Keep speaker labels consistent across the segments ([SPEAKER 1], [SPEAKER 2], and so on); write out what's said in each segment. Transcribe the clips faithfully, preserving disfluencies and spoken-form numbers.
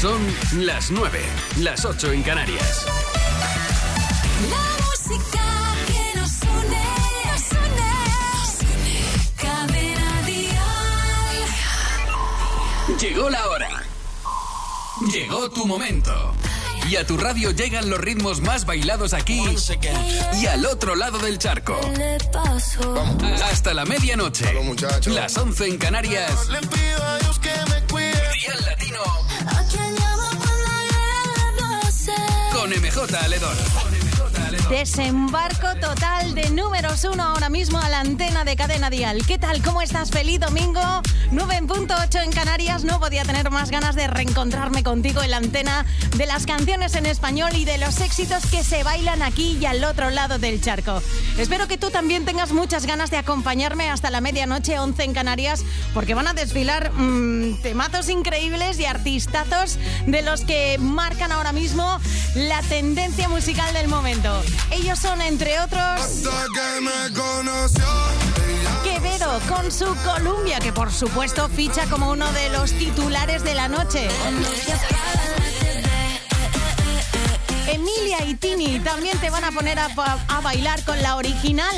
[SPEAKER 1] Son las nueve, las ocho en Canarias.
[SPEAKER 2] La música que nos une, nos une, Cadena Dial.
[SPEAKER 1] Llegó la hora. Llegó tu momento. Y a tu radio llegan los ritmos más bailados aquí y al otro lado del charco. Vamos. Hasta la medianoche. Las once en Canarias.
[SPEAKER 3] Le pido a Dios que me cuide.
[SPEAKER 1] Dial Latino. Con M J Aledón.
[SPEAKER 4] Desembarco total de números uno ahora mismo a la antena de Cadena Dial. ¿Qué tal? ¿Cómo estás? Feliz domingo. nueve punto ocho en Canarias. No podía tener más ganas de reencontrarme contigo en la antena de las canciones en español y de los éxitos que se bailan aquí y al otro lado del charco. Espero que tú también tengas muchas ganas de acompañarme hasta la medianoche, once en Canarias, porque van a desfilar mmm, temazos increíbles y artistazos de los que marcan ahora mismo la tendencia musical del momento. Ellos son, entre otros, Quevedo con su Columbia, que por supuesto ficha como uno de los titulares de la noche. Emilia y Tini también te van a poner a, a bailar con la original.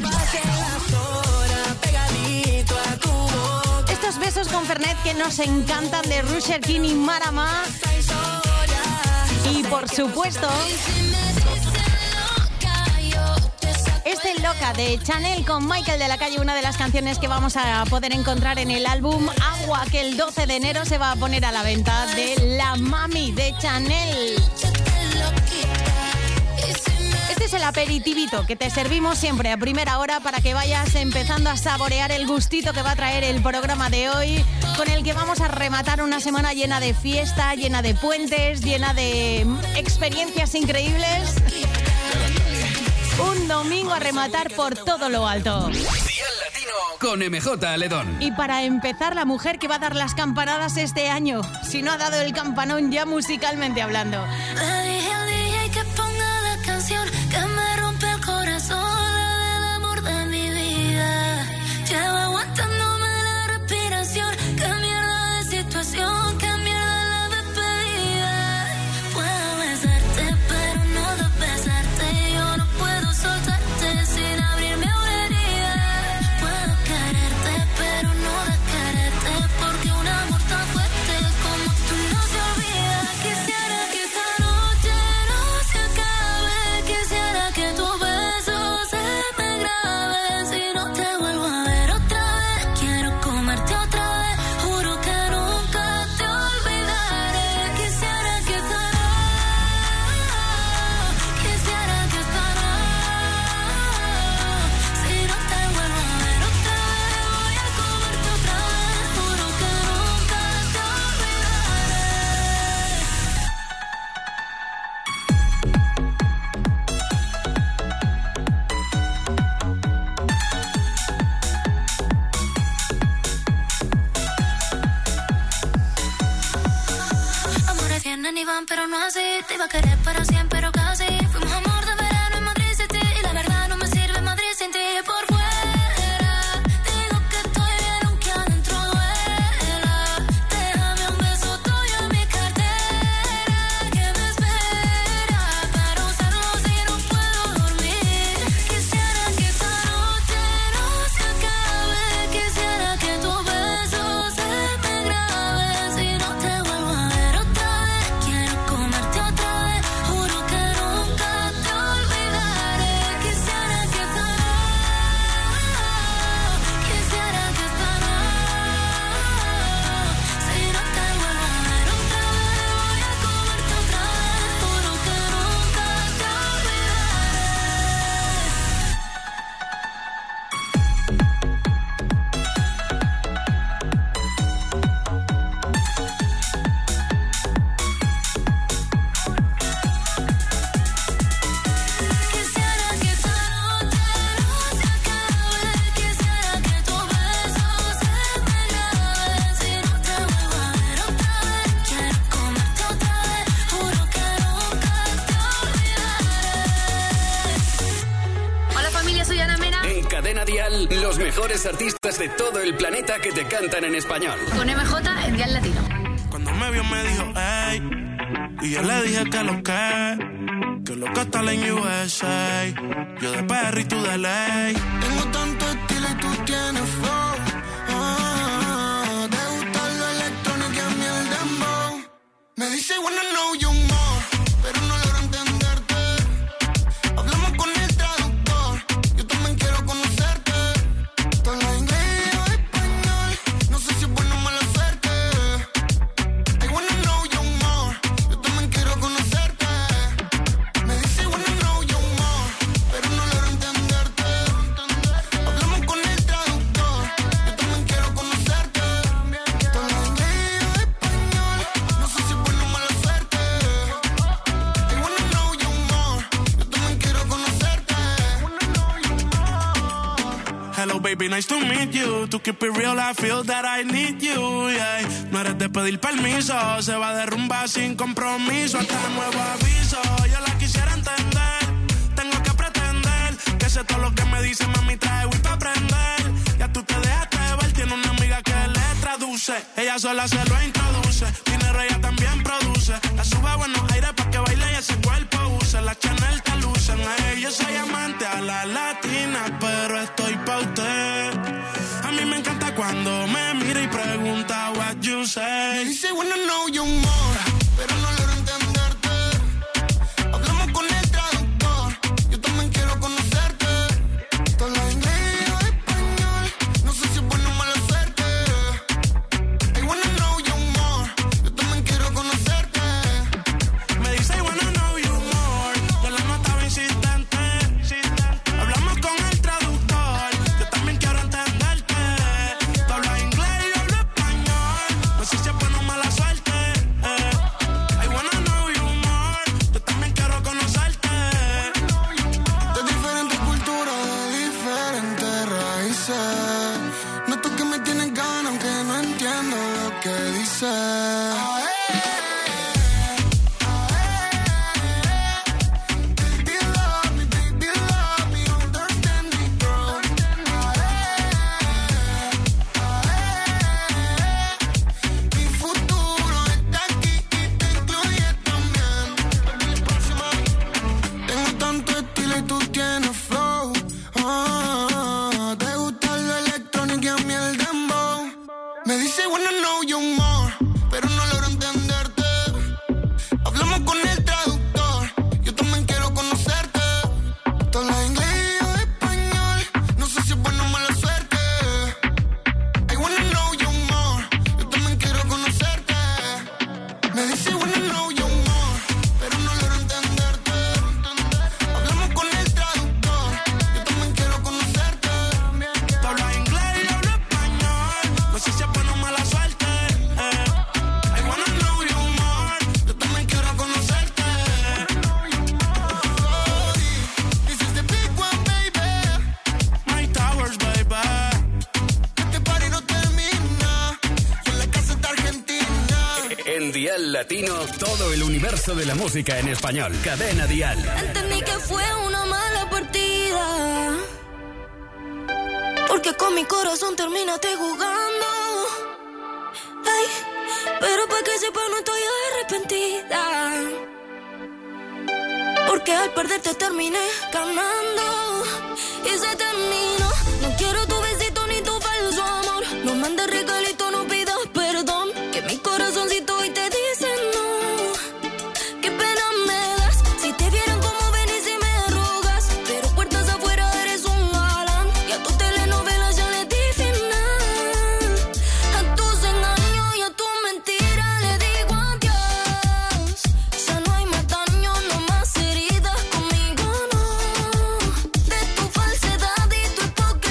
[SPEAKER 4] Estos besos con Fernet que nos encantan, de Rusher King y Marama. Y por supuesto, este Loca de Chanel con Michael de la Calle, una de las canciones que vamos a poder encontrar en el álbum Agua, que el doce de enero se va a poner a la venta, de La Mami de Chanel. Este es el aperitivito que te servimos siempre a primera hora para que vayas empezando a saborear el gustito que va a traer el programa de hoy, con el que vamos a rematar una semana llena de fiesta, llena de puentes, llena de experiencias increíbles. Un domingo a rematar por todo lo alto.
[SPEAKER 1] Dial Latino con M J Aledón.
[SPEAKER 4] Y para empezar, la mujer que va a dar las campanadas este año, si no ha dado el campanón ya musicalmente hablando.
[SPEAKER 2] Le dije al D J que ponga la canción que me rompe el corazón, la del amor de mi vida. Llevo aguantándome la respiración, qué mierda de situación, qué mierda la despedida. Puedo besarte, pero no de besarte. Yo no puedo soltarte sin abrirme una herida. Puedo quererte, pero no de quererte, porque un amor tan fuerte como tú no se olvida. Quisiera que esta noche no se acabe, quisiera que tu beso se me grabe. Si no te vuelvo a ver otra vez, quiero comerte otra vez, juro que nunca te olvidaré. Quisiera que esta noche, quisiera que esta noche, si no te vuelvo a ver otra vez, voy a comerte otra vez, juro que nunca te olvidaré. Amores vienen y van, pero no así. Te iba a querer para siempre, pero casi. Fuimos amor de verano en Madrid City, y la verdad no me sirve Madrid sin ti. Por fuera digo que estoy bien, aunque adentro duela. Déjame un beso tuyo en mi cartera, que me espera para usarlo si no puedo dormir. Quisiera que esta noche no se acabe, quisiera que tu beso se me grabe. Si no te vuelvo a ver otra vez, quiero comerte otra vez, juro que nunca te olvidaré. Quisiera que esta noche, quisiera que esta noche, si no te vuelvo a ver otra vez, voy a comerte otra vez, juro que nunca te Quisiera que esta noche no se acabe, quisiera que tu beso se me grabe. Si no te vuelvo a ver otra vez, quiero comerte otra vez, juro que nunca te olvidaré.
[SPEAKER 5] Hola familia, soy Ana Mena.
[SPEAKER 1] En Cadena Dial, los mejores artistas de todo el planeta que te cantan en español.
[SPEAKER 5] Con M J en Dial Latino.
[SPEAKER 3] Cuando me me vio me dijo, ey. Y yo le dije que lo que, que lo que está en U S A. Yo de P R y tú de ley.
[SPEAKER 5] Tengo tanto estilo y tú tienes flow. Ah, te gusta lo electrónico y a mí el dembow. Me dice, wanna know you more, pero no logro entenderte. Hablamos con el traductor, yo también quiero conocerte. Tú hablas inglés o español, no sé si es buena o mala suerte. I wanna know you more, yo también quiero conocerte. Me dice, wanna know you more, pero no logro entenderte. Hablamos con el traductor, yo también quiero conocerte. Tú hablas inglés o español, no sé si es buena o mala suerte. I wanna know you more, yo también quiero conocerte.
[SPEAKER 3] Hello baby, nice to meet you. To keep it real, I feel that I need you, yeah. No eres de pedir permiso, se va de rumba sin compromiso. Hasta nuevo aviso, yo la quisiera entender. Tengo que pretender que sé todo lo que me dice, mami, trae Wii pa' aprender. Ya tú te dejaste ver, tiene una amiga que le traduce. Ella sola se lo introduce, dinero ella también produce. La sube a buenos aires pa' que baile y ese cuerpo use. La Chanel te lucen, hey, yo soy amante a la latina, pero estoy pa' usted. A mí me encanta cuando me mira y pregunta what you
[SPEAKER 5] Me
[SPEAKER 3] say.
[SPEAKER 5] dice, wanna know you more, pero no logro entenderte. Hablamos con el traductor, yo también quiero conocerte. Tú hablas inglés o español, no sé si es buena o mala suerte. I wanna know you more, yo también quiero conocerte.
[SPEAKER 3] Me dice I wanna know you more, yo la notaba insistente. Hablamos con el traductor, yo también quiero entenderte. Tú hablas inglés y yo hablo español, no sé si es buena o mala suerte. eh. I wanna know you more, yo también quiero conocerte.
[SPEAKER 5] De diferentes culturas, de diferentes raíces. Noto que me tienes ganas aunque no entiendo lo que dices. Baby, love me, baby, love me, understand me, girl. Mi futuro está aquí y te incluye también. Tengo tanto estilo y tú tienes flow. Ah, te gusta lo electrónico y a mí el dembow. Me dice wanna know you more, pero no logro entenderte. Hablamos con el traductor, yo también quiero conocerte. Tú hablas inglés o español, no sé si es buena o mala suerte. I wanna know you more, yo también quiero conocerte. Me dice wanna know you more, pero no logro entenderte. Hablamos con el traductor, yo también quiero conocerte.
[SPEAKER 3] Tú hablas inglés y yo hablo español, no sé si es buena o mala suerte. eh. I wanna know you more, yo también quiero conocerte.
[SPEAKER 5] This is the big one, baby.
[SPEAKER 3] My Towers, baby.
[SPEAKER 5] Este party no termina, y en la casa está Argentina.
[SPEAKER 1] En Dial Latino, todo el universo de la música en español. Cadena Dial.
[SPEAKER 2] Entendí que fue una mala partida, porque con mi corazón terminaste jugando. Ay, pero para que sepa no estoy arrepentida, porque al perderte terminé ganando. Y se terminó. No quiero tu besito ni tu falso amor. No mandes regalito, no pidas perdón, que mi corazoncito hoy te dice no. Qué pena me das, si te vieran como venís y me rogas, pero puertas afuera eres un galán, y a tu telenovela ya le di final. A tus engaños y a tu mentira le digo adiós. Ya no hay más daño, no más heridas, conmigo no. De tu falsedad y tu hipocresía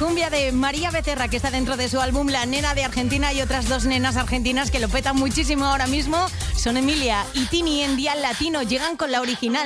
[SPEAKER 4] cumbia de María Becerra, que está dentro de su álbum La Nena de Argentina, y otras dos nenas argentinas que lo petan muchísimo ahora mismo son Emilia y Tini en Dial Latino. Llegan con la original.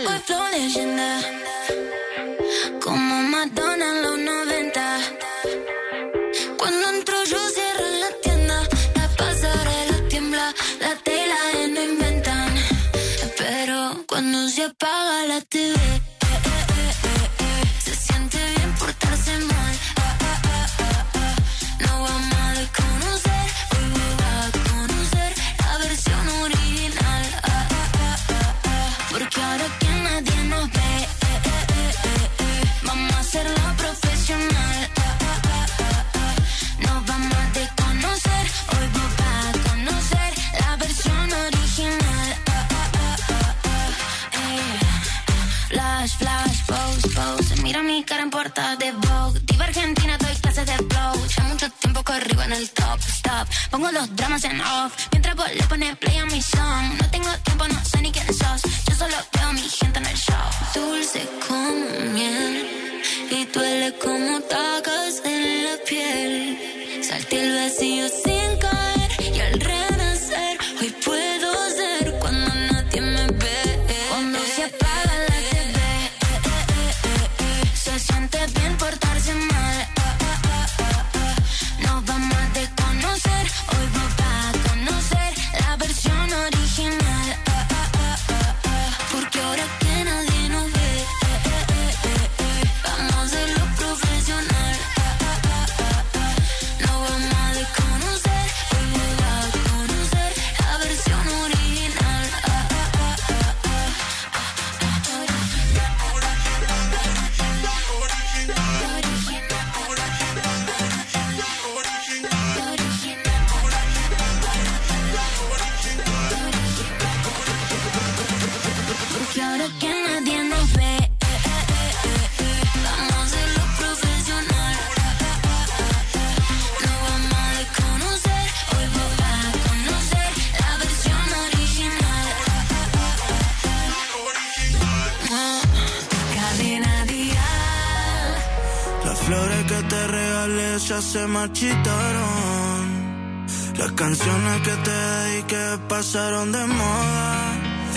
[SPEAKER 2] Como Madonna en los noventa. Cuando entro yo cierro la tienda, la pasarela tiembla, la tela y no inventan. Pero cuando se apaga la T V, eh, eh, eh, eh, se siente bien portarse mal. Ah, ah, ah, ah, ah. No vamos a desconocer, hoy voy a conocer la versión original. Ah, ah, ah, ah, ah. Porque ahora que nadie nos ve, eh, eh, eh, eh, eh. Vamos a hacerlo profesional. Ah, ah, ah, ah, ah. Nos vamos a desconocer, hoy voy a conocer la versión original. Ah, ah, ah, ah, ah. Eh. Flash, flash, pose, pose. Mira mi cara en portada de Vogue. Diva argentina, doy clases de flow. Ya mucho tiempo corrido en el top, stop. Pongo los dramas en off, mientras vos le pones play a mi song. No tengo tiempo, no sé ni quién sos. Yo solo veo a mi gente en el show. Dulce como miel y duele como tacas en la piel. Salté el vacío sin caer y al renacer hoy puedo ser cuando nadie me ve. Cuando se apaga la T V, eh, eh, eh, eh, se siente bien portarse mal. Ah, ah, ah, ah, ah. Nos vamos a desconocer, hoy voy a conocer la versión original. Ah, ah, ah, ah, ah. Porque ahora que nadie nos ve, eh, eh, eh, eh, eh. Vamos a hacerlo profesional. Ah, ah, ah, ah, ah. Nos vamos a desconocer, hoy voy a conocer la versión original. Ah, ah, ah, ah, ah. Porque ahora que nadie nos ve, eh, eh, eh, eh, eh. Vamos a hacerlo profesional. Ah, ah, ah, ah, ah. Nos vamos a desconocer, hoy voy a conocer la versión original. Ah, ah, ah, ah, ah. Cadena Dial.
[SPEAKER 3] Las flores que te regalé ya se marchitaron. Las canciones que te dediqué pasaron de moda.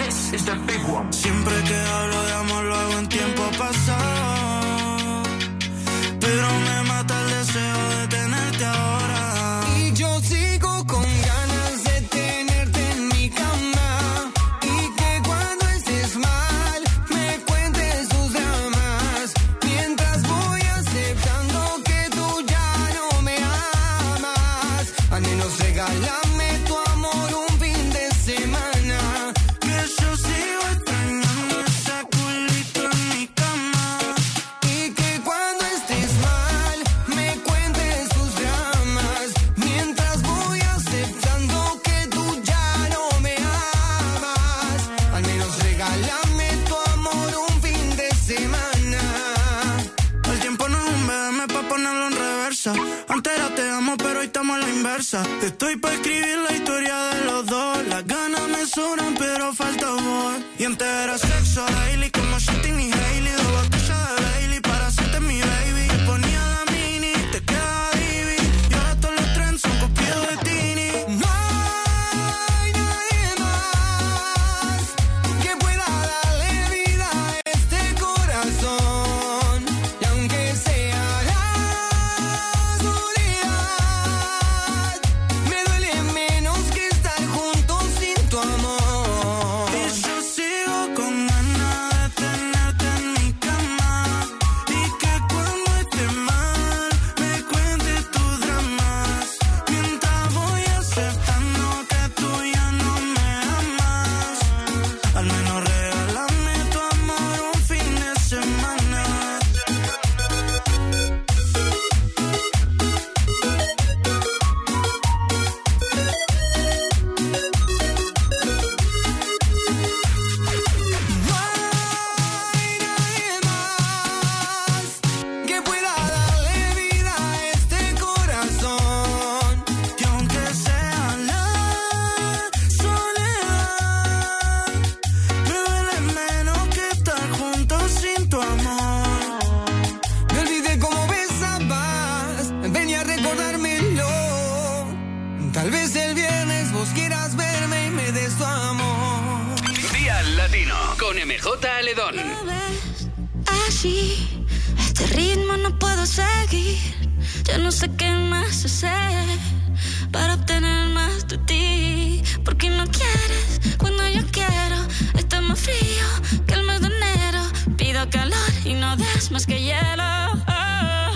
[SPEAKER 3] Siempre que hablo de amor lo hago en tiempo pasado, pero me mata el deseo de tenerte ahora.
[SPEAKER 5] Y yo sigo con ganas de tenerte en mi cama. Y que cuando estés mal me cuentes tus dramas. Mientras voy aceptando que tú ya no me amas. Al menos regálame tu amor un fin de semana.
[SPEAKER 3] Que yo sigo extrañando ese culito en mi cama.
[SPEAKER 5] Y que cuando estés mal me cuentes tus dramas. Mientras voy aceptando que tú ya no me amas. Al menos regálame tu amor un fin de semana.
[SPEAKER 3] El tiempo no es un B M pa' ponerlo en reversa. Antes era te amo, pero hoy estamos a la inversa. Estoy pa' escribir la historia de los dos. Las ganas me sobran, pero falta amor. Y antes era sexo daily, como Justin y Hailey. Dos botellas de Bailey para hacerte mi baby. Te ponía la mini, te quedaba divi. Y ahora todos los trends son copiados de Tini.
[SPEAKER 5] No hay nadie más que pueda darle vida a este corazón. Y aunque sea la soledad, me duele menos que estar juntos sin tu amor.
[SPEAKER 3] Y yo sigo con ganas de tenerte
[SPEAKER 1] J. Aledón.
[SPEAKER 2] Así, este ritmo no puedo seguir. Ya no sé qué más hacer para obtener más de ti. Porque no quieres cuando yo quiero. Está más frío que el mes de enero. Pido calor y no des más que hielo. Oh.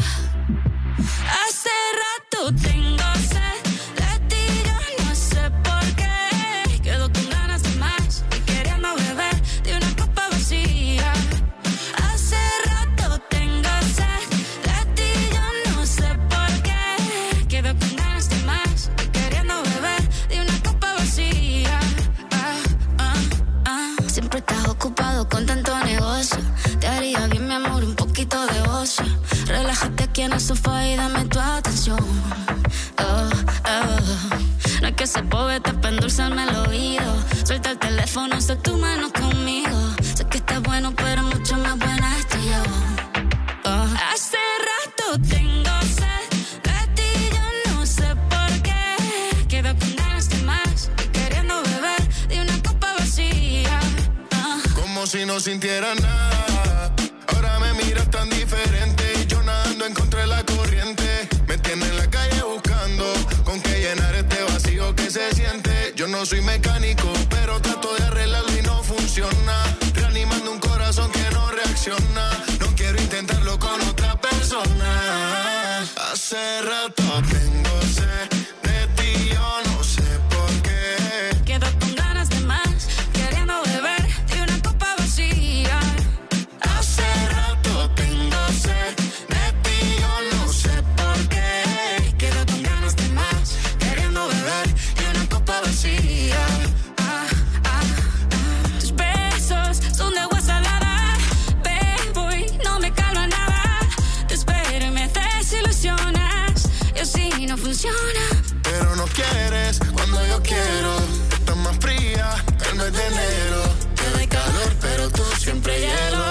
[SPEAKER 2] Hace rato tengo sed de ti, yo no sé por qué. Quedo con ganas de más y queriendo beber de una copa vacía. Hace rato tengo sed de ti, yo no sé por qué. Quedo con ganas de más y queriendo beber de una copa vacía. Ah, ah, ah. Siempre estás ocupado con tanto negocio. Te haría bien, mi amor, un poquito de ocio. Relájate aquí en el sofá y dame tu atención. Oh, oh. No hay que ser poeta para endulzarme el oído. Suelta el teléfono, haz tu mano conmigo. Sé que estás bueno, pero mucho más buena estoy yo. Oh. Hace rato tengo sed de ti, yo no sé por qué. Quedo con ganas de más, queriendo beber de una copa vacía. Oh.
[SPEAKER 5] Como si no sintiera nada. Ahora me miras tan diferente. Y yo nadando en contra de la corriente. Me tiene en la calle buscando con qué llenar este vacío que se siente. Yo no soy mecánico, pero trato de arreglarlo y no funciona. Reanimando un corazón que no reacciona. No quiero intentarlo con otra persona. Hace rato tengo sed de ti, yo no sé por qué.
[SPEAKER 2] Quedo con ganas de más, queriendo beber de una copa vacía.
[SPEAKER 5] Hace rato tengo sed de ti, yo no sé por qué.
[SPEAKER 2] Quedo con ganas de más, queriendo beber de una copa vacía. Ah, ah, ah. Tus besos son de agua salada. Bebo y no me calma nada. Te espero y me desilusionas. Y así no funciona.
[SPEAKER 5] Pero no quieres cuando yo quiero. Estás más fría que el mes de enero. Te doy calor, pero tú siempre hielo.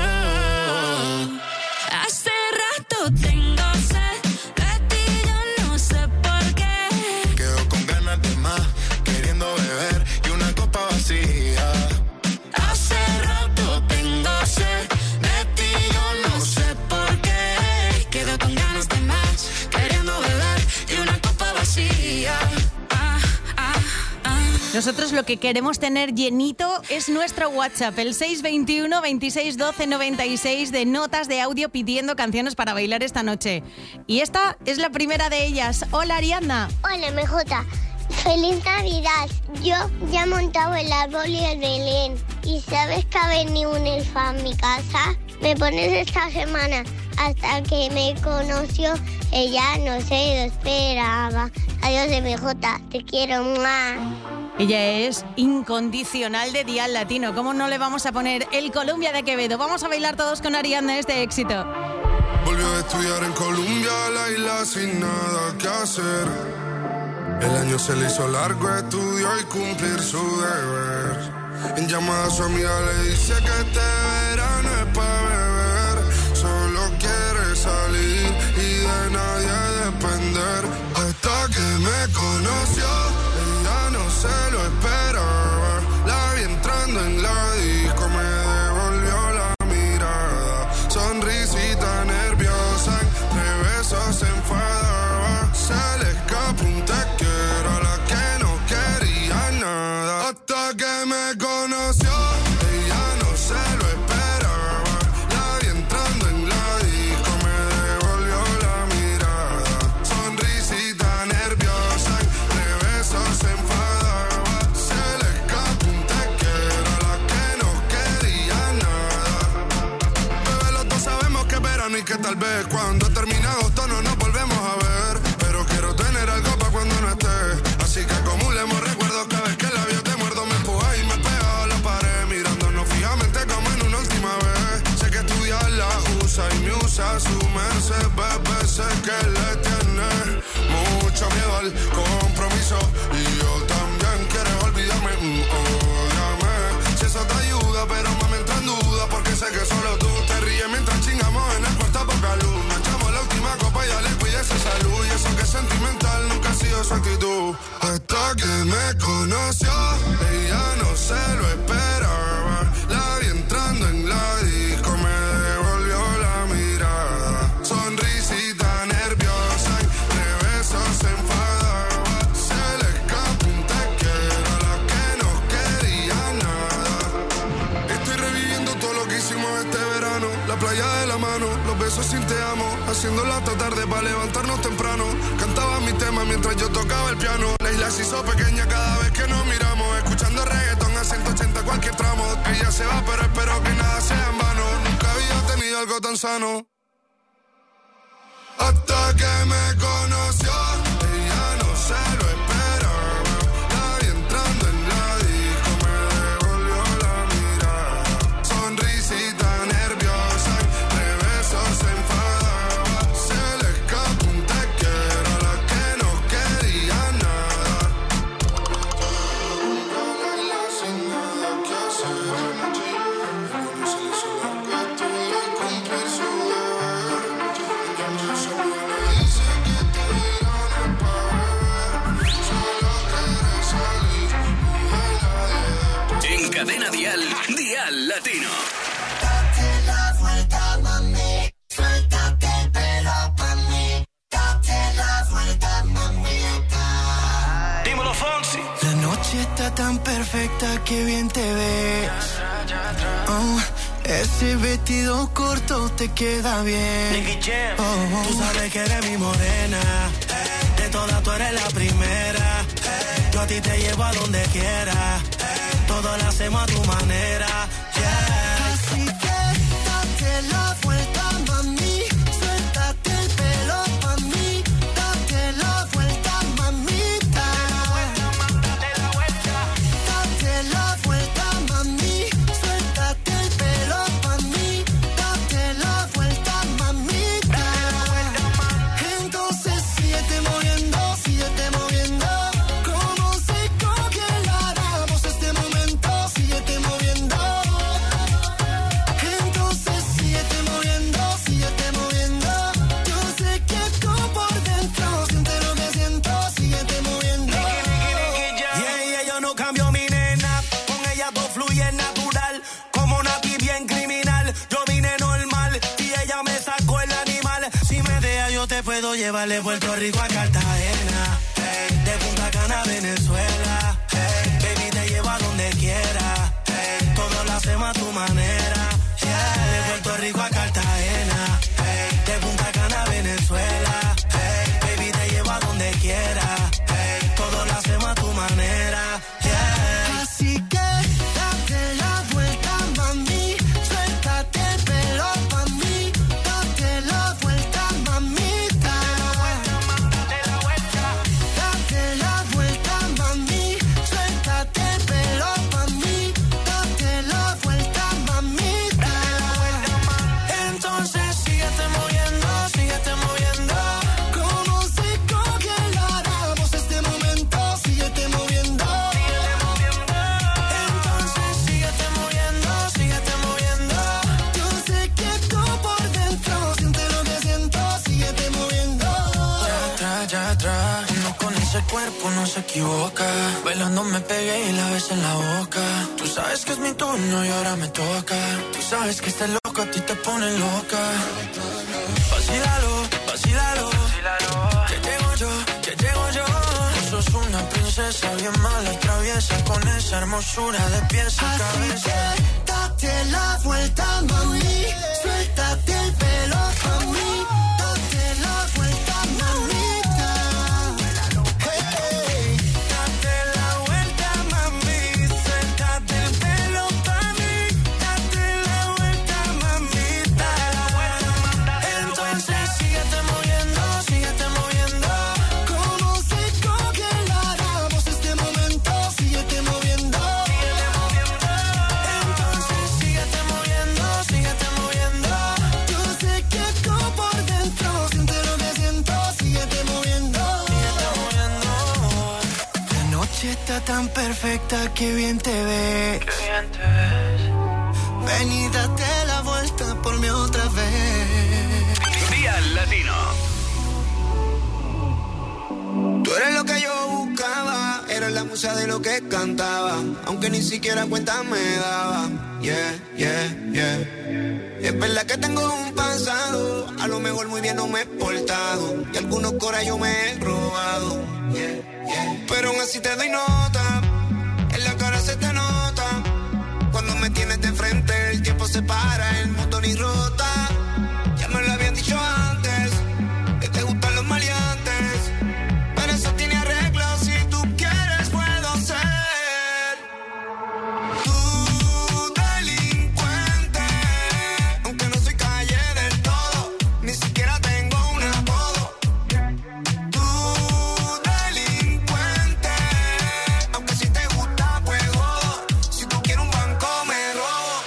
[SPEAKER 5] Oh.
[SPEAKER 2] Hace rato tengo sed de ti, yo no sé por qué.
[SPEAKER 5] Quedo con ganas de más, queriendo beber y una copa vacía. Hace rato tengo sed de ti, yo no sé por qué.
[SPEAKER 2] Quedo con ganas de más, queriendo beber y una copa vacía. Ah, ah, ah.
[SPEAKER 4] Nosotros lo que queremos tener llenito es nuestro WhatsApp, el seis dos uno, veintiséis, doce, noventa y seis, de notas de audio pidiendo canciones para bailar esta noche. Y esta es la primera de ellas. Hola, Ariadna.
[SPEAKER 6] Hola, M J. Feliz Navidad. Yo ya he montado el árbol y el Belén. ¿Y sabes que ha venido un elfo a mi casa? Me pones esta semana. Hasta que me conoció, ella no se lo esperaba. Adiós, M J. Te quiero más.
[SPEAKER 4] Ella es incondicional de Dial Latino. ¿Cómo no le vamos a poner el Columbia de Quevedo? Vamos a bailar todos con Ariadna este éxito.
[SPEAKER 7] Volvió a estudiar en Colombia, la isla sin nada que hacer. El año se le hizo largo, estudió y cumplir su deber. En llamada a su amiga le dice que este verano es para beber. Solo quiere salir y de nadie depender. Hasta que me conoció, ella no se lo esperaba. La vi entrando en la disco, me devolvió la mirada. Sonrisita nerviosa, entre besos se enfadaba. Se le escapó un te quiero a la que no quería nada. Hasta que me conoció, ella no se lo esperaba. La vi entrando en la disco, me devolvió la mirada. Sonrisita nerviosa, entre besos se enfadaba. Se le escapó un te quiero a la que no quería nada. Bebé, los dos sabemos que es verano y que tal vez cuando termine agosto no nos volvemos a ver. Pero quiero tener algo para cuando no esté. Así que acumulemos recuerdos, cada vez que el labio te muerdo me empuja y me pega a la pared. Mirándonos fijamente como en una última vez. Sé que estudiar la usa y me usa su merced. Bebé, sé que le tiene mucho miedo al compromiso. Y yo también quiero olvidarme, mm, ódiame. Si eso te ayuda, pero mami entra en duda. Porque sé que solo tú te ríes mientras chingamos en el cuarto a poca luz. Nos echamos la última copa y dale, cuídese salud. Y eso que es sentimental nunca ha sido su actitud. Hasta que me conoció, ella no se lo esperaba. La vi todo lo que hicimos este verano. La playa de la mano, los besos sin te amo. Haciéndolo hasta tarde para levantarnos temprano. Cantaba mi tema mientras yo tocaba el piano. La isla se hizo pequeña cada vez que nos miramos. Escuchando reggaetón a ciento ochenta cualquier tramo. Ella se va pero espero que nada sea en vano. Nunca había tenido algo tan sano. Hasta que me conoció, ella no se lo esperaba. Nadie entrando en la disco me devolvió la mirada. Sonrisita nerviosa, de besos se enfadaba. Se le escapó un te quiero a la que no quería nada. Sin nada que hacer, no se le hizo largo esto de cumplir su
[SPEAKER 1] Cadena Dial, Dial Latino.
[SPEAKER 5] Date la vuelta, mami. Suéltate el pelo pa' mí. Date la vuelta, mamita.
[SPEAKER 3] Dímelo, Fonsi.
[SPEAKER 5] La noche está tan perfecta que bien te ves. Oh, ese vestido corto te queda bien. Oh, oh.
[SPEAKER 3] Tú sabes que eres mi morena. De todas tú eres la primera. Yo a ti te llevo a donde quiera. Todo lo hacemos a tu manera, yeah.
[SPEAKER 5] Así que date la vuelta, mami. Suéltate el pelo pa' mí. Date la vuelta, mamita. Date la vuelta, date la vuelta, mami. Suéltate el pelo pa' mí. Date la vuelta, mamita. Entonces síguete moviendo, síguete moviendo. Como se congelará este momento. Síguete moviendo. Entonces síguete moviendo, síguete moviendo. Yo sé que tú por dentro sientes lo que siento. Síguete moviendo.
[SPEAKER 3] Yeah, yeah, yo no cambio mi nena. Con ella todo fluye natural. Como Nati bien criminal. Yo vine normal y ella me sacó el animal. Si me deja yo te puedo llevar de Puerto Rico a Cartagena. Hey, de Punta Cana a Venezuela. Hey, baby te llevo a donde quiera. Hey, todo lo hacemos a tu manera. Yeah, de Puerto Rico a Cartagena. Hey, de Punta Cana a Venezuela. Hey, baby te llevo a donde quiera. Hey, todo lo hacemos a tu manera. Yeah.
[SPEAKER 5] Así que date la vuelta, mami. Suéltate el pelo pa' mí. Date la vuelta, mamita. Date la vuelta, date la vuelta, mami. Suéltate el pelo pa' mí. Date la vuelta, mamita. Entonces síguete moviendo, síguete moviendo. Como si congeláramos este momento. Síguete moviendo. Entonces síguete moviendo, síguete moviendo. Yo sé que tú por dentro sientes lo que siento. Síguete moviendo.
[SPEAKER 8] Ya atrás, ya atrás. Uno con ese cuerpo no se equivoca. Bailando me pegué y la ves en la boca. Tú sabes que es mi turno y ahora me toca. Tú sabes que este loco a ti te pone loca. Vacílalo, vacílalo. Que llego yo, que llego yo. Tú sos una princesa bien mala y traviesa. Con esa hermosura de pies a
[SPEAKER 5] Así
[SPEAKER 8] cabeza.
[SPEAKER 5] que date la vuelta, mami. Suéltate el pelo pa' mí. Date la vuelta, mamita. Hey,
[SPEAKER 3] Date la vuelta, mami. Suéltate el pelo pa' mí. Date la vuelta, mamita.
[SPEAKER 5] entonces síguete moviendo, síguete moviendo. Como si congeláramos este momento. Síguete moviendo. Entonces síguete moviendo, síguete moviendo. Yo sé que tú por dentro sientes lo que siento. Síguete moviendo. La noche está tan perfecta que bien te ves.
[SPEAKER 8] Qué bien te ves.
[SPEAKER 5] Ven y date la vuelta por mí otra vez.
[SPEAKER 1] Dial Latino.
[SPEAKER 5] Tú eres lo que yo buscaba, eres la musa de lo que cantaba, aunque ni siquiera cuenta me daba. Yeah, yeah, yeah. Es verdad que tengo un pasado, a lo mejor muy bien no me he portado, y algunos coras yo me he robado. Yeah, yeah. Pero aún así te doy nota, en la cara se te nota, cuando me tienes de frente el tiempo se para el motor ni rota. Ya me lo habían dicho antes, que te gustan los maleantes. Pero eso tiene arreglo, si tú quieres puedo ser tu delincuente. Aunque no soy calle del todo, ni siquiera tengo un apodo. Tu delincuente, aunque si te gusta pues jodo. Si tú quieres un banco me robo.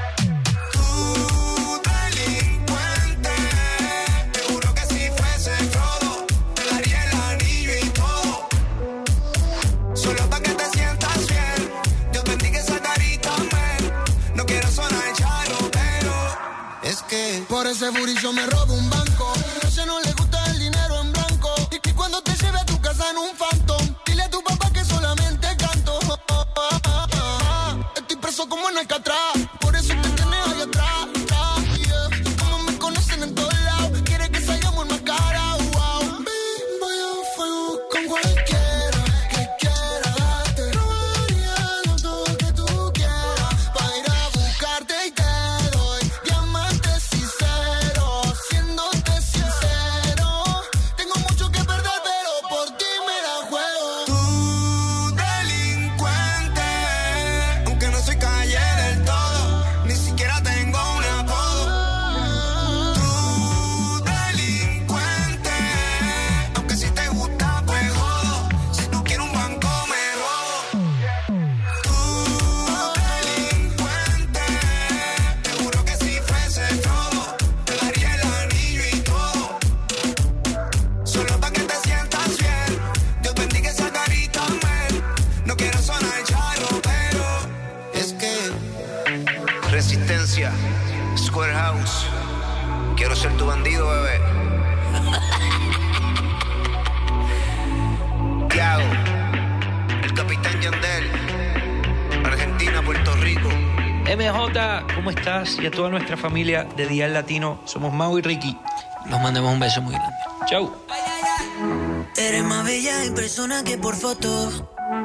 [SPEAKER 5] Tu delincuente, te juro que si fuese Frodo, te daría el anillo y todo. Solo pa' que te sientas bien, Dios bendiga esa carita, man. No quiero sonar charro, pero es que
[SPEAKER 9] por ese booty yo me robo un banco. A ella no le gusta el dinero en blanco. Y, y cuando te lleve a tu casa en un phantom, dile a tu papá que solamente canto. Estoy preso como en Alcatraz, por eso te tienes ahí atrás. Yeah. Como me conocen en todos lados, quiere que salgamos en más cara. Wow. Voy a fuego con cualquiera que quiera darte. Robaría todo lo que tú quieras para ir a buscarte y te doy diamantes sinceros, siéndote sincero. Tengo mucho que perder, pero por ti me la juego.
[SPEAKER 5] tu delincuente, aunque no soy calle del todo, ni siquiera tengo un apodo. Tu delincuente, aunque si te gusta pues jodo. Si tú quieres un banco me robo. Tu delincuente, te juro que si fuese Frodo, te daría el anillo y todo. Solo pa' que te sientas bien, Dios bendiga esa carita, man. No quiero sonar charro, pero es que Resistencia, Square House. Quiero ser tu bandido, bebé. Tiago, el capitán Yandel, Argentina, Puerto Rico.
[SPEAKER 10] M J, ¿cómo estás? Y a toda nuestra familia de Dial Latino, somos Mau y Ricky. Nos mandamos un beso muy grande. Chau.
[SPEAKER 8] Eres más bella en persona que por foto.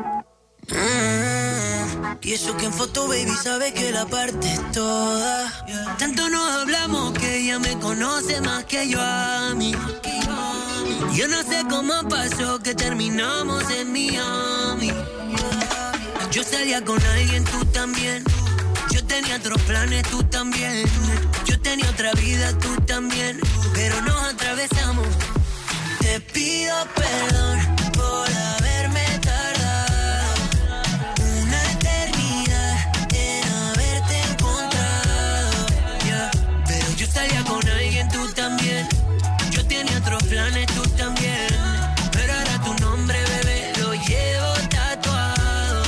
[SPEAKER 8] Mm, y eso que en foto, baby, sabe que la parte es toda. Tanto nos hablamos que ella me conoce más que yo a mí. Yo no sé cómo pasó que terminamos en Miami. Yo salía con alguien, tú también. Yo tenía otros planes, tú también. Yo tenía otra vida, tú también. Pero nos atravesamos. Te pido perdón por haberme tardado una eternidad en haberte encontrado. Yeah. Pero yo salía con alguien, tú también. Yo tenía otros planes, tú también. Pero ahora tu nombre, bebé, lo llevo tatuado.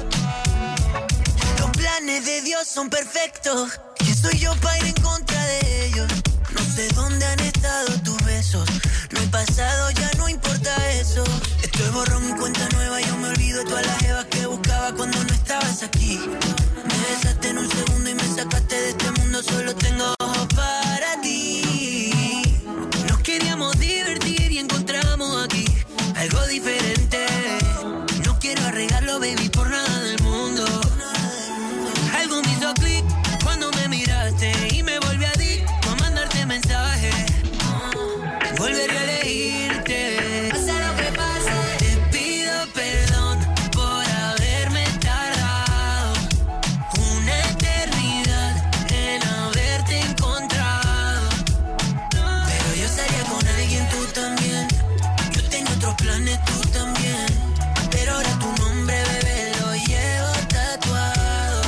[SPEAKER 8] Los planes de Dios son perfectos. ¿Quién soy yo para ir en contra de ellos? No sé dónde han estado tus besos. No he pasado, ya no importa eso. Estoy borrón y cuenta nueva. Yo me olvido de todas las jevas que buscaba cuando no estabas aquí. Me besaste en un segundo y me sacaste de este mundo. Solo tengo ojos para ti. Nos queríamos divertir y encontramos aquí algo diferente. No quiero arreglarlo, baby, por nada del mundo. Algo me hizo clic cuando me miraste y me volví adicto a mandarte mensajes. Volveré a elegirte. Pasa lo que pase. Te pido perdón por haberme tardado una eternidad en haberte encontrado. Pero yo salía con alguien, tú también. Yo tengo otros planes, tú también. Pero ahora tu nombre, bebé, lo llevo tatuado.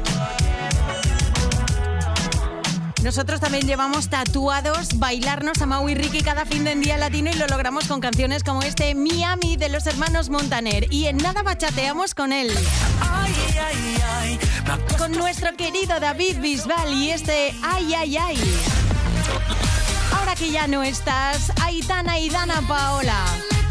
[SPEAKER 4] Nosotros también llevamos tatuados bailarnos a Mau y Ricky cada fin de Día Latino y lo logramos con canciones como este Miami de los hermanos Montaner. Y en nada bachateamos con él.
[SPEAKER 8] Ay, ay, ay.
[SPEAKER 4] Con nuestro querido David Bisbal y este Ay, ay, ay. Ahora que ya no estás, Aitana y Dana Paola.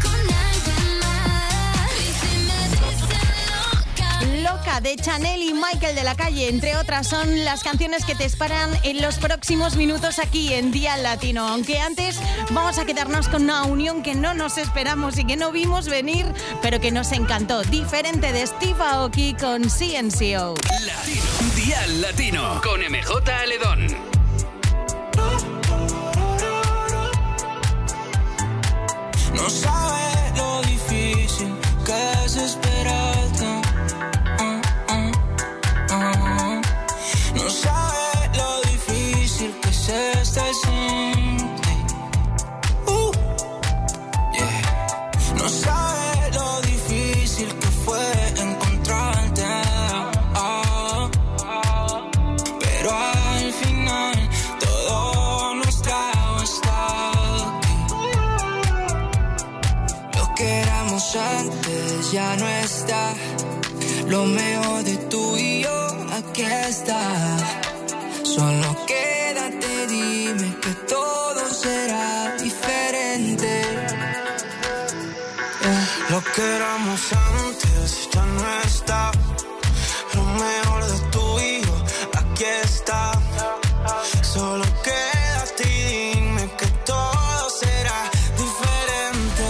[SPEAKER 4] Loca de Chanel y Michael de la Calle, entre otras, son las canciones que te esperan en los próximos minutos aquí en Día Latino. Aunque antes vamos a quedarnos con una unión que no nos esperamos y que no vimos venir, pero que nos encantó. Diferente de Steve Aoki con C N C O.
[SPEAKER 1] Latino, Día Dial Latino con M J Aledón.
[SPEAKER 8] No sabes lo difícil que es esperarte. Uh, uh, uh. No sabes lo difícil que es estar sin ti. Uh, yeah. No sabes lo difícil que fue encontrarte. Uh, pero al final todo nuestro está aquí. Lo que éramos antes ya no está. Lo mejor de tú y yo aquí está. Solo quédate, dime que todo será diferente. Yeah. Lo que éramos antes ya no está. Lo mejor de tú y yo aquí está. Solo quédate y dime que todo será diferente.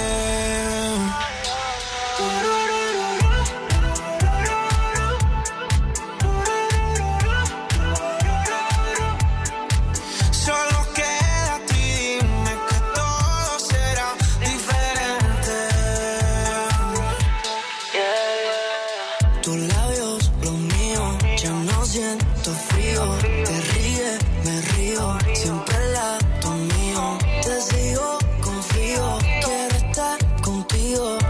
[SPEAKER 8] Solo quédate y dime que todo será diferente. Tus labios, los míos, ya no siento frío. Te ríes, me río, siempre al lado mío. Te sigo, confío, quiero estar contigo.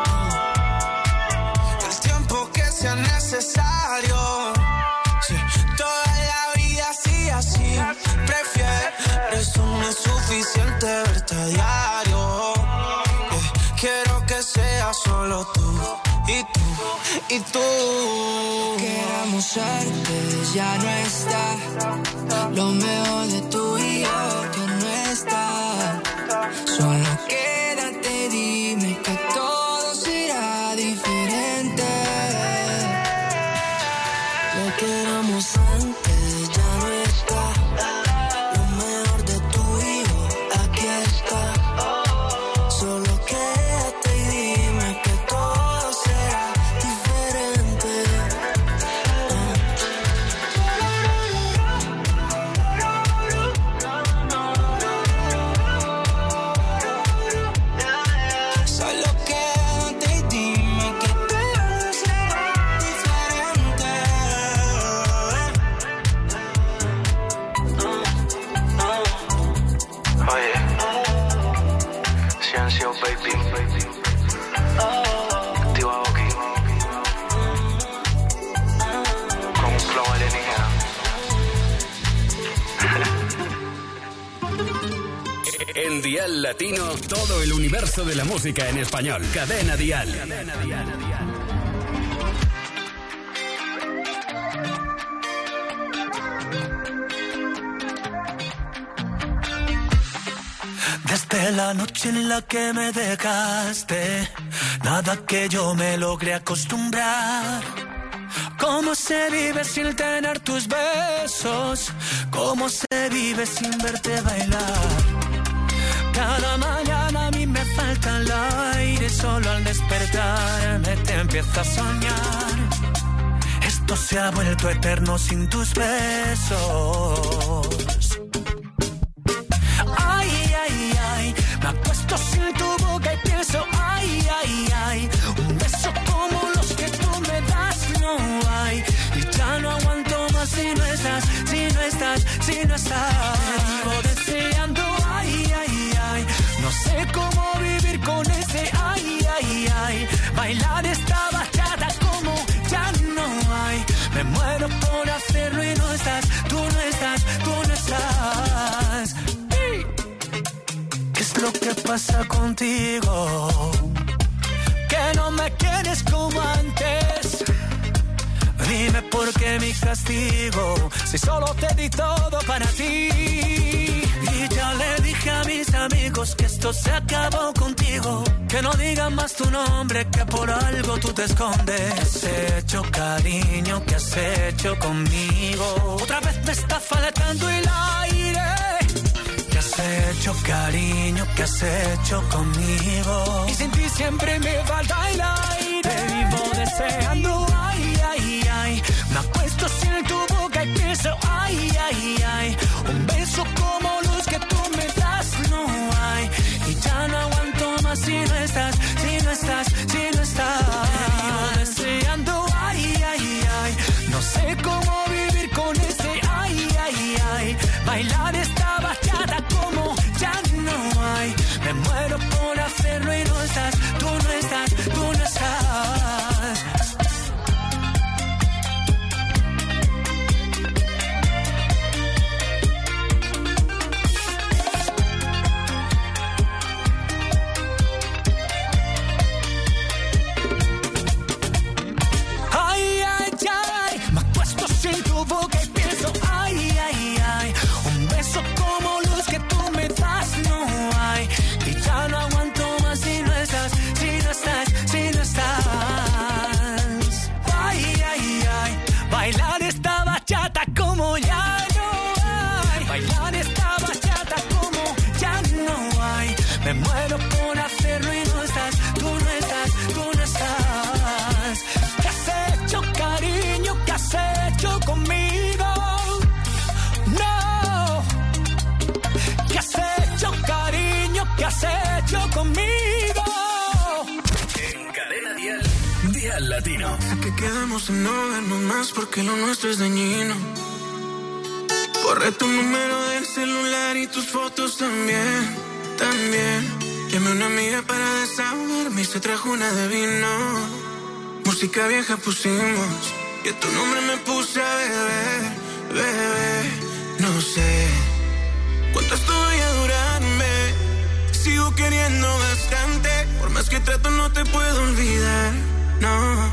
[SPEAKER 8] El tiempo que sea necesario. Sí, toda la vida así, así. Prefieres, no es suficiente verte a diario. Yeah, quiero que sea solo tú y tú y tú. Que éramos antes ya no está. Lo mejor de tú y yo ya no está. Solo quédate, dime que todo será diferente. Lo que éramos antes ya no está. Lo mejor de tú y yo aquí está. Solo quédate y dime que todo será diferente. Solo quédate y dime que todo será diferente. Oye, Ciencio baby, activa aquí con un flow alienígena.
[SPEAKER 1] En Dial Latino, todo el universo de la música en español. Cadena Dial. Cadena Dial.
[SPEAKER 8] Desde la noche en la que me dejaste, nada que yo me logré acostumbrar. ¿Cómo se vive sin tener tus besos? ¿Cómo se vive sin verte bailar? Cada mañana a mí me falta el aire, solo al despertarme te empiezo a soñar. Esto se ha vuelto eterno sin tus besos. Ay, ay, ay, me acuesto sin tu boca y pienso, ay, ay, ay, un beso como los que tú me das no hay. Y ya no aguanto más si no estás, si no estás, si no estás. Te vivo deseando, ay, ay, ay, no sé cómo vivir con ese, ay, ay, ay. Bailar esta bachata como ya no hay. Me muero por hacerlo y no estás, tú no estás, tú no estás. ¿Qué es lo que pasa contigo? Que no me quieres como antes. Dime por qué mi castigo, si solo te di todo para ti. Y ya le dije a mis amigos que esto se acabó contigo. Que no digan más tu nombre, que por algo tú te escondes. ¿Qué has hecho, cariño? ¿Qué has hecho conmigo? Otra vez me está faltando el aire. ¿Qué has hecho? hecho, cariño? ¿Qué has hecho conmigo? Y sin ti siempre me falta el aire. Te vivo deseando, ay, ay, ay. Me acuesto sin tu boca y pienso, ay, ay, ay. Un beso como los que tú me das, no hay. Y ya no aguanto más si no estás, si no estás, si no estás. Te vivo deseando, ay, ay, ay. No sé cómo vivir con este, ay, ay, ay. Bailar esta bachata como ya no hay. Me muero por hacerlo y no estás, tú no estás, tú no estás. Ay, ay, ay, me acuesto sin tu boca y pienso, ay, ay, ay. Un beso como los que tú me das, no hay. Y ya no aguanto más si no estás, si no estás, si no estás. Ay, ay, ay, bailar esta bachata como ya no hay. Bailar esta bachata como ya no hay. Me muero por hacerlo y no estás, tú no estás, tú no estás. ¿Qué has hecho, cariño? ¿Qué has hecho conmigo? No. ¿Qué has hecho, cariño? ¿Qué has hecho conmigo?
[SPEAKER 1] En Cadena Dial, Dial Latino.
[SPEAKER 9] Sé que quedamos en no vernos más porque lo nuestro es dañino. Borré tu número del celular y tus fotos también, también. Llamé a una amiga para desahogarme y se trajo una de vino. Música vieja pusimos y a tu nombre me puse a beber, bebé. No sé cuánto esto vaya a durarme. Sigo queriendo bastante. Por más que trato no te puedo olvidar, no.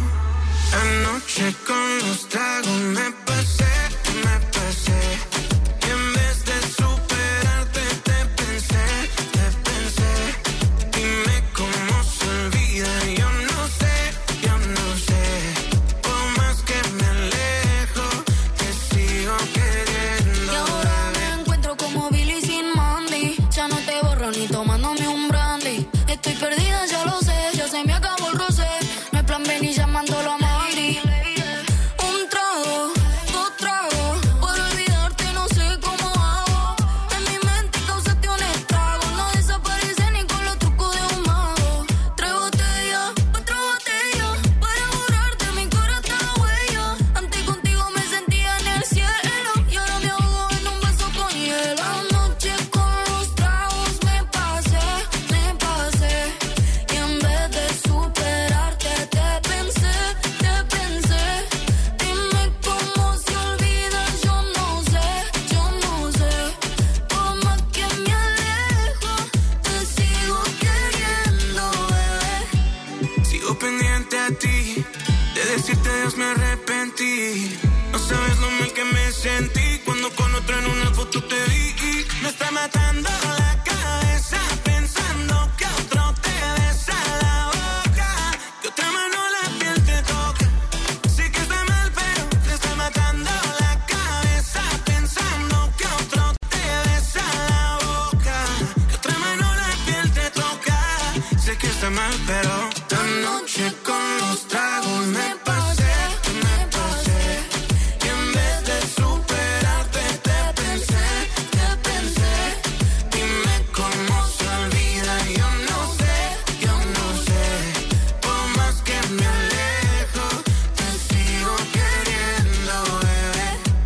[SPEAKER 9] Anoche con los tragos me pasé, me pasé. Y en vez de superarte te pensé, te pensé. Dime cómo se olvida, yo no sé, yo no sé. Por más que me alejo, te sigo queriendo.
[SPEAKER 2] Y ahora me encuentro como Billy sin Mandy. Ya no te borro ni tomándome un brandy. Estoy perdida, ya lo sé, ya se me acabó el rosé. No hay plan B ni llamándolo a Madrid. Un trago, dos tragos. Para olvidarte no sé cómo hago. En mi mente causaste un estrago. No desaparece ni con los trucos de un mago. Tres botellas, otra botella. Para borrarte mi cara está huella. Antes contigo me sentía en el cielo. Y ahora me ahogo en un beso con hielo. Anoche con los tragos me pasé, me pasé. Y en vez de superarte te pensé, te pensé. Dime cómo se olvida, yo no sé, yo no sé. Por más que me alejo, te sigo queriendo, bebé.
[SPEAKER 9] Sigo pendiente a ti, de decirte adiós me arrepentí. No sabes lo mal que me sentí cuando con otro en una foto te vi. Me está matando la cabeza pensando que otro te besa la boca, que otra mano la piel te toca. Sé que está mal pero te está matando la cabeza pensando que otro te besa la boca, que otra mano la piel te toca. Sé que está mal pero anoche con los tragos me pasé, me pasé. Y en vez de superarte te pensé, te pensé. Dime cómo se olvida, yo no sé, yo no sé. Por más que me alejo, te sigo queriendo, bebé.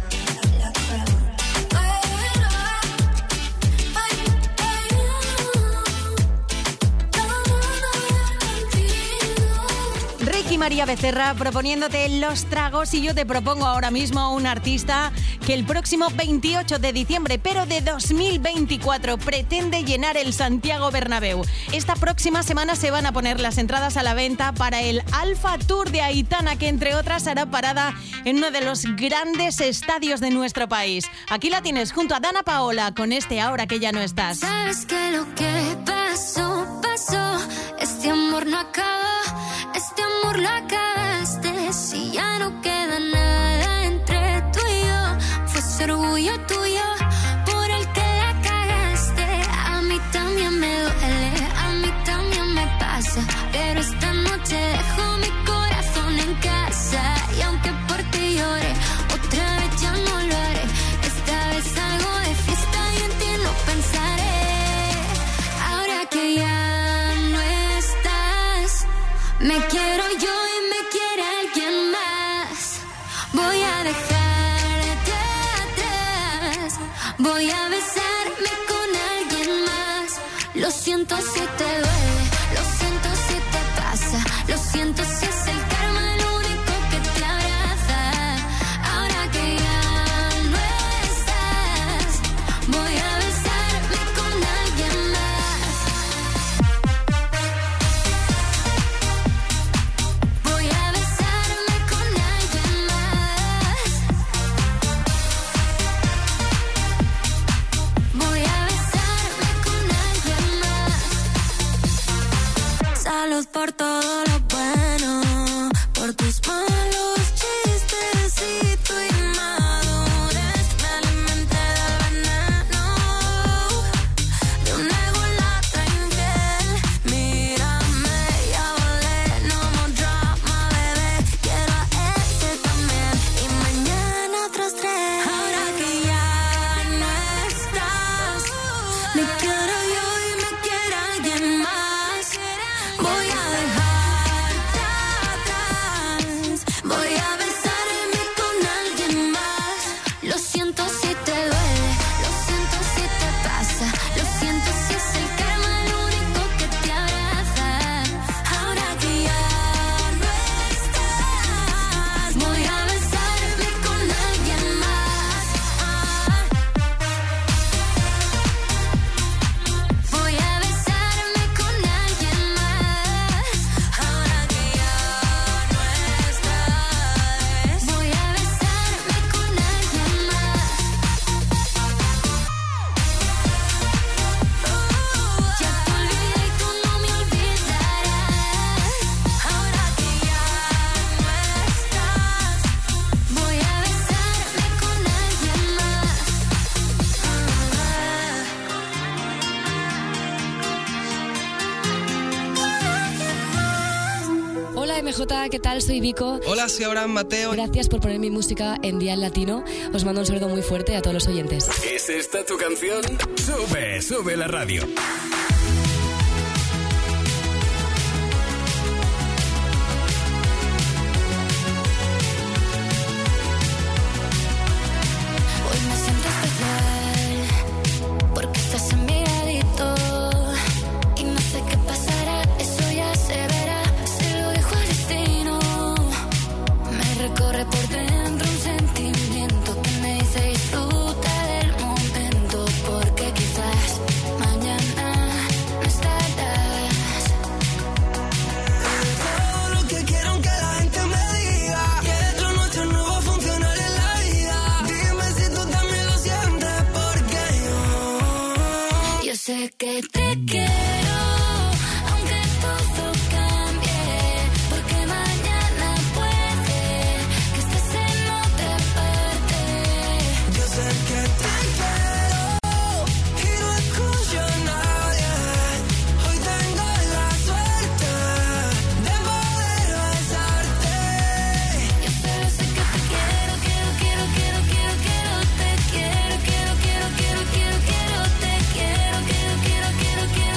[SPEAKER 4] Ricky María Becerra proponiéndote los tragos y yo te propongo ahora mismo a un artista que el próximo veintiocho de diciembre, pero de dos mil veinticuatro, pretende llenar el Santiago Bernabéu. Esta próxima semana se van a poner las entradas a la venta para el Alfa Tour de Aitana, que entre otras hará parada en uno de los grandes estadios de nuestro país. Aquí la tienes junto a Dana Paola con este Ahora que ya no estás.
[SPEAKER 2] Sabes que lo que pasó, pasó. Este amor no acaba, este amor lo acabaste. Si ya no queda nada entre tú y yo, fue ese orgullo tuyo por el que la cagaste. A pasa, pero esta noche dejo mi corazón en casa. Y aunque por ti llore, otra vez ya no lo haré. Esta vez salgo de fiesta y en ti no pensaré. Ahora que ya no estás, me quiero yo y me quiere alguien más. Voy a dejarte atrás, voy a besarme con alguien más. Lo siento si te duele, lo siento si te pasa, lo siento si es el karma lo único que te abraza. Ahora que ya no estás, voy a besarme con alguien más. Voy a besarme con alguien más. Voy a besarme con alguien más. Salud por todo lo bueno, por tus malos chistes y tu inmadurez. Me alimenté del veneno de un ególatra infiel. Mírame, ya volé, no more drama, bebé. Quiero a ese también y mañana otros tres. Ahora que ya no estás, me quiero yo y me quiere alguien más. Voy a dejarte atrás, voy a besarme con alguien más. Lo siento si te duele, lo siento si te pasa, lo siento si es el karma lo único que te abraza. Ahora que ya no estás, voy a besarme con alguien más. Voy a besarme con alguien más. Ahora que ya no estás, voy a besarme con alguien más. Ya te olvidé y tú no me olvidarás. Ahora que ya no estás, voy a besarme con alguien más.
[SPEAKER 11] Hola M J, ¿qué tal? Soy Vico.
[SPEAKER 12] Hola, soy Abraham Mateo.
[SPEAKER 11] Gracias por poner mi música en Dial Latino. Os mando un saludo muy fuerte a todos los oyentes.
[SPEAKER 1] ¿Es esta tu canción? Sube, sube la radio.
[SPEAKER 2] Hoy me siento especial porque estás en mi ladito y no sé qué pasará, eso ya se verá. Se lo dejo al destino. Me recorre por dentro un sentimiento que me dice disfruta del momento, porque quizás mañana no estarás.
[SPEAKER 9] Todo lo que quiero que la gente me diga, que lo nuestro no va a funcionar en la vida. Dime si tú también lo sientes, porque yo
[SPEAKER 2] Yo sé que te quiero, aunque todo cambie, porque mañana puede que estés en otra parte.
[SPEAKER 9] Yo sé que te quiero y no escucho a nadie. Hoy tengo la suerte de poder besarte.
[SPEAKER 2] Yo solo sé que te quiero, quiero, quiero, quiero, quiero, quiero, te quiero, quiero, quiero, quiero, quiero, quiero, te quiero, quiero, quiero, quiero, quiero,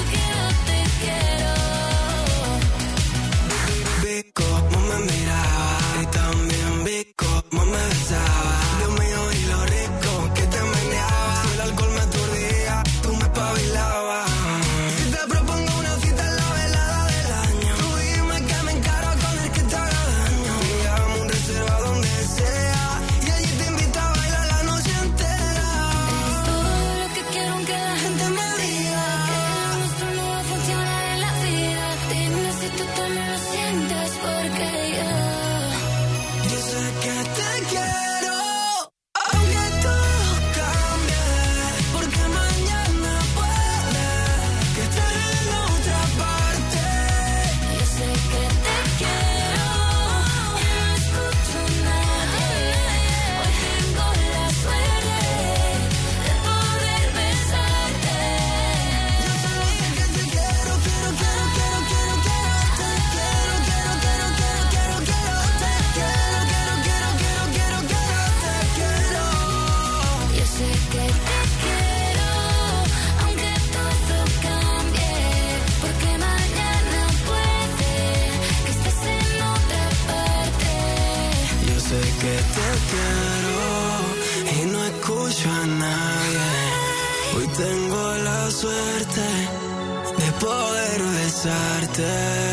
[SPEAKER 8] tengo la suerte de poder besarte.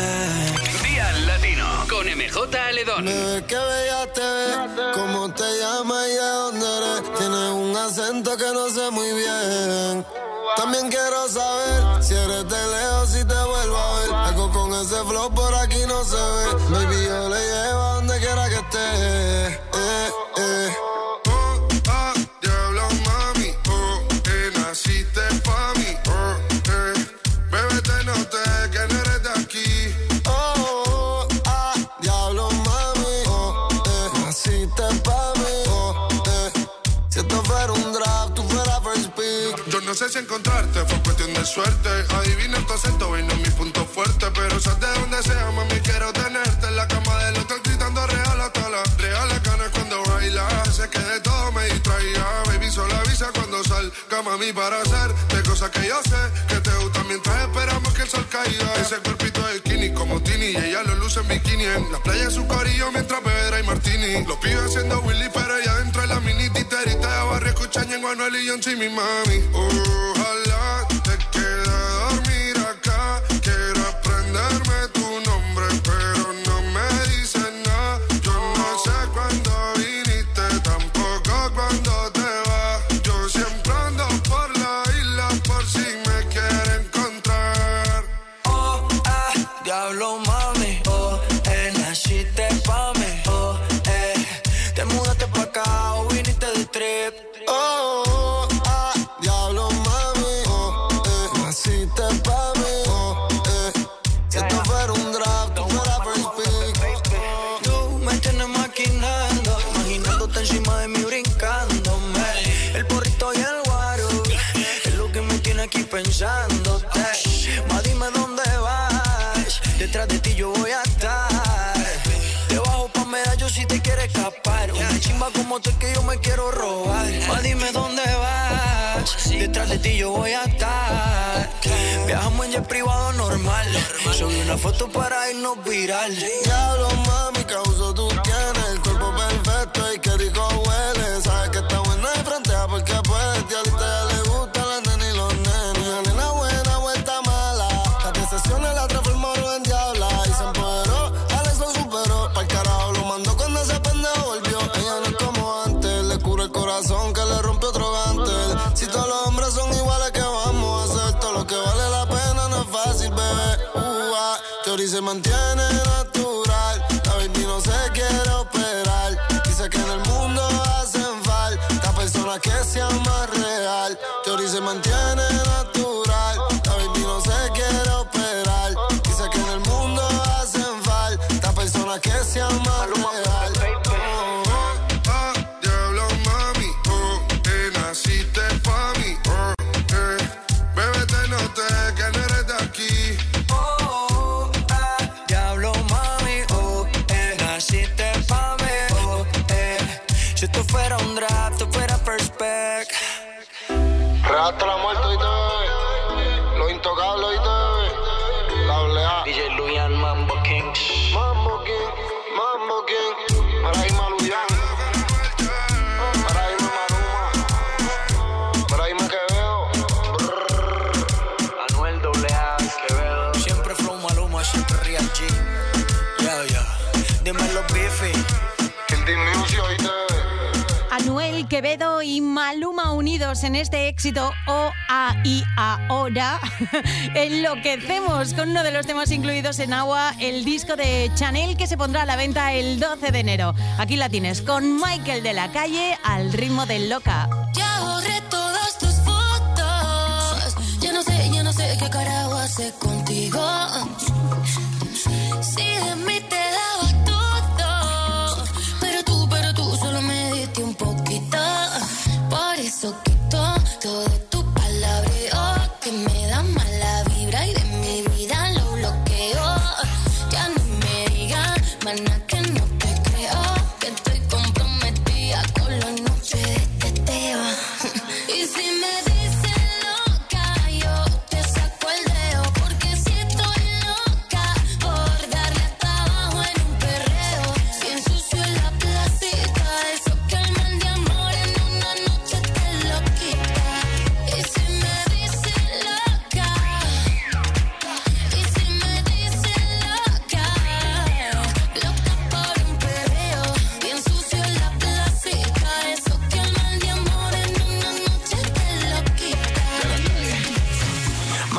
[SPEAKER 1] Día Latino con M J Aledón.
[SPEAKER 9] Bebé, qué bella te ves, cómo te llamas y de dónde eres. Tienes un acento que no sé muy bien. También quiero saber si eres de lejos, si te vuelvo a ver. Algo con ese flow por aquí no se ve. Baby, yo le llevo a donde quiera que esté. Eh, eh.
[SPEAKER 7] Oh, ah, diablo, mami. Oh, eh, naciste pa' mí. Oh, eh. Bebé, te noté que no eres de aquí.
[SPEAKER 9] Oh, oh, ah, diablo, mami. Oh, eh, naciste pa' mí. Oh, eh. Si esto fuera un draft, tú fueras first pick.
[SPEAKER 7] Yo no sé si encontrarte fue cuestión de suerte. Adivina tu acento y no es mi punto fuerte. Pero sabes de donde sea, mami, quiero tenerte. En la cama del hotel gritando real hasta la reales ganas cuando baila. Sé que de todo me distraía. Baby, solo avisa cuando salga, mami, para hacer de cosas que yo sé que te gustan mientras esperamos que el sol caiga. Ese cuerpito de bikini como Tini y ella lo luce en bikini. En la playa su corillo mientras bebe y martini. Los pibes haciendo Willy, pero ella dentro de la mini titerita de barrio escuchan en Manuel y John C, mi mami. Ojalá te quede a dormir acá. Quiero aprenderme tu nombre, pero no me dices nada. Yo no sé cuándo viniste, tampoco cuándo te vas. Yo siempre ando por la isla por si me quiere encontrar.
[SPEAKER 8] Oh, ah, diablo, mami. Oh, eh, naciste pa' mí. Oh, eh, te mudaste pa' acá o viniste de trip.
[SPEAKER 9] Oh, oh, ah, diablo, mami. Oh, eh, naciste pa' mí. Oh, eh, si esto fuera un draft, tú fueras first pick.
[SPEAKER 8] Tú me tienes maquinando, imaginándote encima de mí brincándome. El porrito y el guaro es lo que me tiene aquí pensándote. Ma, dime dónde vas, detrás de ti yo voy a estar. Debajo pa' medallo si te quieres escapar. Una chimba como tú es que yo me quiero robar. Ma, dime dónde vas, detrás de ti yo voy a estar. Viajamos en jet privado normal. Subí una foto para irnos viral.
[SPEAKER 9] Diablo, mami, causo tú tienes el cuerpo perfecto y qué rico huele. Sabes que está buena de frente a porque puedes. Y ahorita ya le gustan las nenas y los nenes. Una nena buena, vuelta mala. Las decepciones la transformaron en diabla. Y se empoderó, Alex lo superó. Pa'l carajo lo mandó cuando ese pendejo volvió. Ella no es como antes, le cura el corazón que le rompe otro gantel. Si todos los hombres son iguales, ¿qué vamos a hacer? Todo lo que vale la pena no es fácil, bebé. Uh, ah, Chori se mantiene natural. La baby no se quiere operar. Dice que en el mundo hacen falta personas que sean más real. Chori se mantiene natural. La baby no se quiere operar. Dice que en el mundo hacen falta personas que sean más real. Oh,
[SPEAKER 7] Oh, ah, diablo, mami. Oh, eh, naciste pa' mí. Oh, eh. Bebé, te noté que no eres de aquí.
[SPEAKER 8] Oh, ah, diablo, mami. Oh, eh, naciste pa' mí. Oh, eh, si esto fuera un draft, tú fuera perspec.
[SPEAKER 9] Hasta la muerte, ¿oíste, bebé? Lo intocable, ¿oíste, bebé? La doble A.
[SPEAKER 8] D J Luyan, Mambo King.
[SPEAKER 9] Mambo King, Mambo King. Para irme a Luyan. Para irme a Maluma. Para irme a Quevedo.
[SPEAKER 8] Anuel doble A, Quevedo. Siempre flow Maluma, siempre Real G. Yeah, yeah. Dímelo, Biffy.
[SPEAKER 9] El Team Music, ¿oíste, bebé?
[SPEAKER 4] Anuel, Quevedo y Maluma unidos en este éxito O, A, I, Ahora. Enloquecemos con uno de los temas incluidos en Agua, el disco de Chanel que se pondrá a la venta el doce de enero. Aquí la tienes con Michael de la Calle al ritmo del Loca.
[SPEAKER 2] Ya borré todas tus fotos. Ya no sé, ya no sé qué carajo hacer contigo. Si de mí te daba todo, pero tú, pero tú solo me diste un poquito. Por eso quito todo tu palabreo que me da mala vibra y de mi vida lo bloqueo. Ya no me digas, mana, que no te creo, que estoy comprometida con la noche de teteo. Y si me dicen loca, yo te saco el dedo, porque si estoy loca por darle hasta abajo en un perreo. Si ensucio en la placita, eso que el mal de amor en una noche te lo quita. Y si me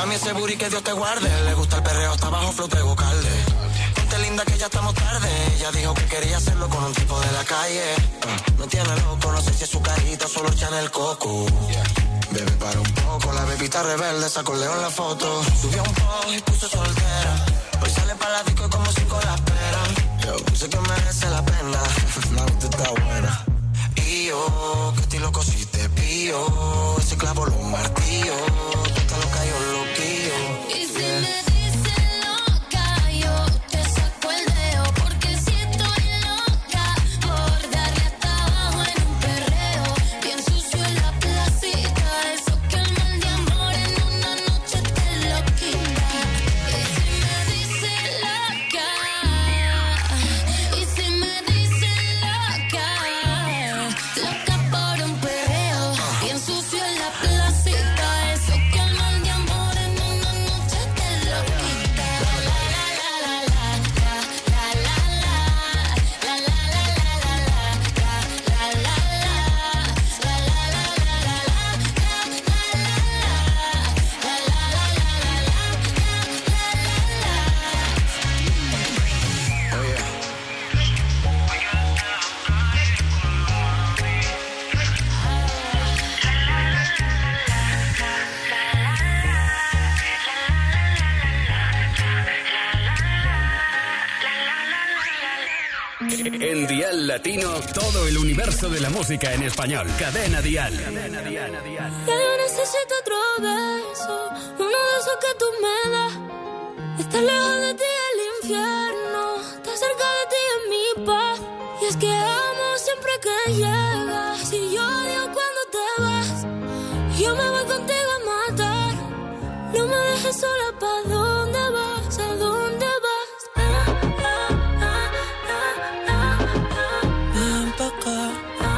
[SPEAKER 8] Mami, ese booty que Dios te guarde. Le gusta el perreo hasta abajo, flote vocalde. Ponte linda que ya estamos tarde. Ella dijo que quería hacerlo con un tipo de la calle. uh, Me tiene loco, no sé si es su carita, solo echan el coco. Bebé, para un poco, la bebita rebelde sacó León la foto. Subió un poco y puso soltera. Hoy sale para la disco y como cinco la esperan. Yo sé que merece la pena. La nota está buena. Y yo, que estoy loco si te pillo. Ese clavo lo martillo. Tú estás loca, yo loquillo.
[SPEAKER 2] Y si me dicen loca, yo te saco el dedo. Porque si estoy loca, por darle hasta abajo en un perreo. Bien sucio en la placita. Eso que el mal de amor en una noche te lo quita. Y si me dicen loca, y si me dicen loca, loca por un perreo. Bien sucio en la placita. Eso que el mal de amor en una noche te lo quita. La la la la la la la la la la la la la la la
[SPEAKER 1] En Dial Latino, todo el universo de la música en español. Cadena Dial.
[SPEAKER 2] Ya yo necesito otro beso, uno de esos que tú me das. Estar lejos de ti el infierno, estar cerca de ti es mi paz. Y es que amo siempre que llegas, y yo odio cuando te vas. Yo me voy contigo a matar, no me dejes sola, ¿pa' dónde vas? ¿A dónde vas?
[SPEAKER 8] Ven pa' acá.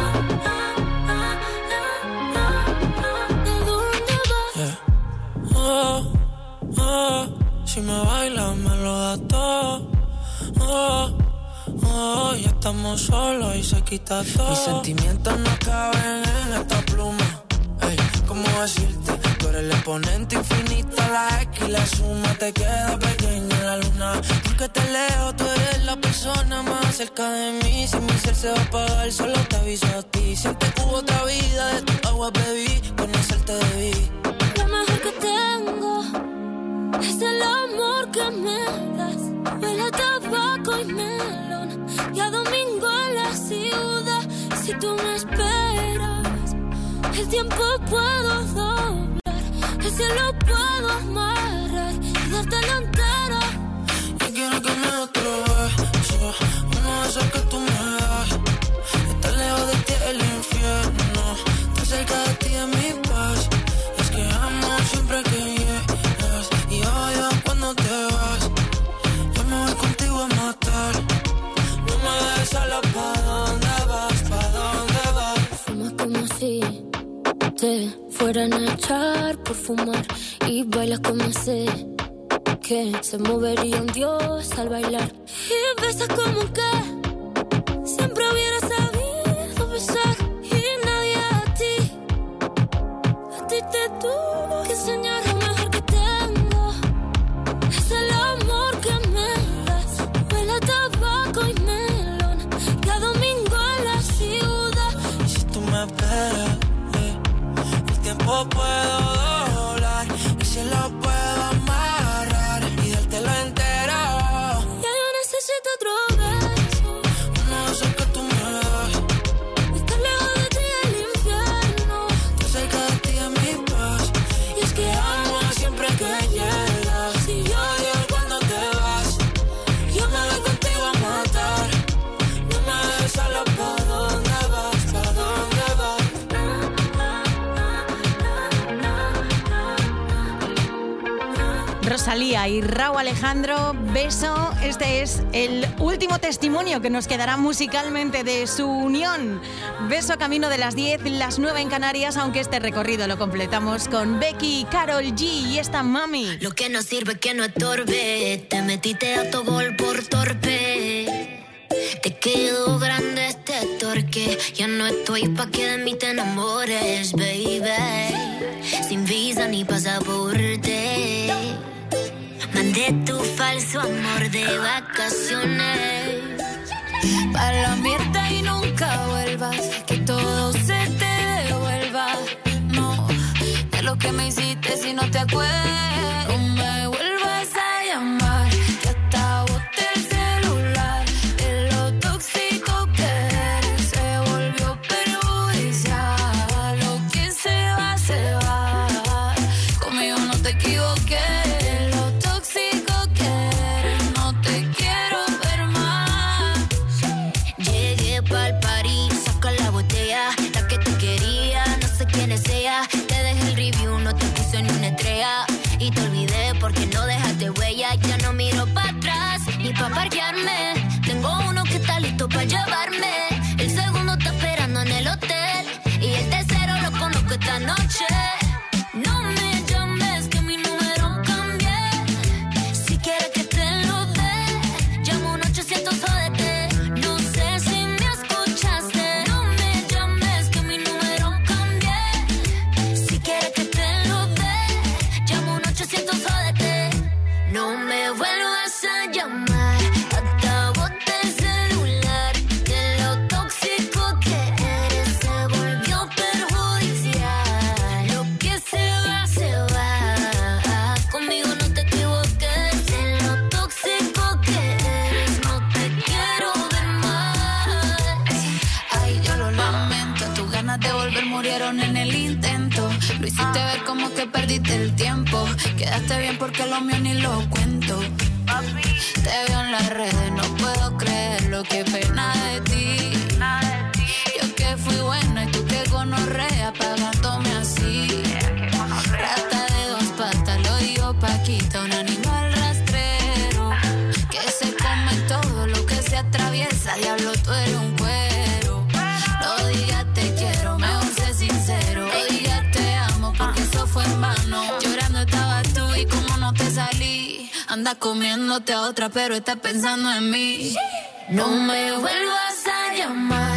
[SPEAKER 8] Yeah. Oh, oh, si me bailas me lo das todo. Oh, oh, ya estamos solos y se quita todo. Mis sentimientos no caben en esta pluma. Ey, ¿cómo decirte? Tú eres el exponente infinito, la X y la suma te queda pequeña en la luna. Porque te leo, tú eres la persona más cerca de mí. Si mi ser se va a apagar, solo te aviso a ti. Siempre hubo otra vida, de tu agua bebí, conocerte debí.
[SPEAKER 2] Lo mejor que tengo es el amor que me das. Huele a tabaco y melón, y a domingo en la ciudad. Si tú me esperas, el tiempo puedo doblar, el cielo puedo amarrar y dártelo entero.
[SPEAKER 8] Y quiero que me des otro beso, uno de esos que tú me das. Estar lejos de ti es el infierno, estar cerca de ti es mi paz. Es que amo siempre que llegas y odio cuando te vas. Yo me voy contigo a matar, no me dejes sola, ¿pa' dónde vas? ¿Pa' dónde vas?
[SPEAKER 2] Fumas como si te fueran a echar por fumar, y bailas como sé que se movería un dios al bailar, y besas como que siempre hubiera sabido besar. Y nadie a ti, a ti te tuvo que enseñar. Lo mejor que tengo es el amor que me das. Huele a tabaco y melón, y a domingo en la ciudad.
[SPEAKER 8] Y si tú me esperas, el tiempo puedo doblar, el cielo puedo amarrar y dártelo entero.
[SPEAKER 2] Ya yo necesito otro beso,
[SPEAKER 8] uno de esos que tú me das.
[SPEAKER 2] estar lejos de ti el infierno,
[SPEAKER 8] Estar cerca de ti es mi paz.
[SPEAKER 2] y es que amo
[SPEAKER 8] Siempre que llegas y odio cuando te vas. Yo me voy contigo a matar, no me dejes sola, ¿pa' dónde vas? ¿Pa' dónde vas?
[SPEAKER 4] Rosalía y Rauw Alejandro, Beso. Este es el último testimonio que nos quedará musicalmente de su unión. Beso camino de las diez, las nueve en Canarias, aunque este recorrido lo completamos con Becky, Karol G y esta Mami.
[SPEAKER 2] Lo que no sirve que no estorbe, te metiste a tu gol por torpe. Te quedó grande este torque, ya no estoy pa' que de mí te enamores, baby. Sin visa ni pasaporte. de tu falso amor de vacaciones.
[SPEAKER 12] Para la mierda y nunca vuelvas, que todo se te devuelva. No, de lo que me hiciste si no te acuerdas. No me vuelvas a llamar, que hasta boté el celular. De lo tóxico que eres se volvió perjudicial. Lo que se va, se va. Conmigo no te equivoqué. De lo tóxico que eres no te quiero ver más.
[SPEAKER 2] Llegué pa'l party, saca la botella, la que te quería, no sé quién es ella. Te dejé el review, no te puse ni una estrella. Y te olvidé porque no dejaste huella. Ya no miro para atrás, ni pa' parquearme. Tengo uno que está listo pa' llevarme. El segundo está esperando en el hotel. Y el tercero lo conozco esta noche. No me llames que mi número cambié. Si quieres que te lo dé, llamo un ochocientos jódete. No sé si me escuchaste. No me llames que mi número cambié. Si quieres que te lo dé, llamo un ochocientos jódete. No me vuelvas a llamar, hasta boté el celular. De lo tóxico que eres se volvió perjudicial. Lo que se va, se va. Conmigo no te equivoques. De lo tóxico que eres no te quiero ver más.
[SPEAKER 12] Ay, yo lo lamento, tus ganas de volver murieron en el intento. Lo hiciste ver como que perdiste el tiempo. Quedaste bien porque lo mío ni lo cuento. Te veo en las redes, no puedo creerlo, qué pena de ti. Yo que fui buena y tú que gonorrea pagándome así. Rata de dos patas, lo digo Paquita, un animal rastrero que se come todo lo que se atraviesa. Diablo, tú eres un cuero. No digas te quiero, mejor sé sincero. No digas te amo porque eso fue en vano. Llorando estabas tú y como no te salí. Anda comiéndote a otra pero estás pensando en mí.
[SPEAKER 2] No me vuelvas a llamar.